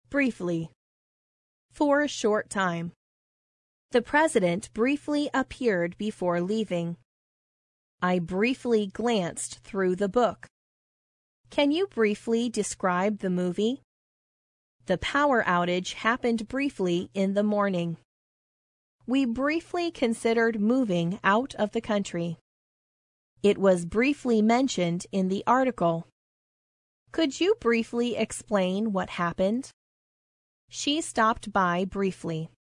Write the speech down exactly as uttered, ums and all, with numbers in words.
Briefly. For a short time. The president briefly appeared before leaving. I briefly glanced through the book. Can you briefly describe the movie? The power outage happened briefly in the morning. We briefly considered moving out of the country. It was briefly mentioned in the article. Could you briefly explain what happened? She stopped by briefly.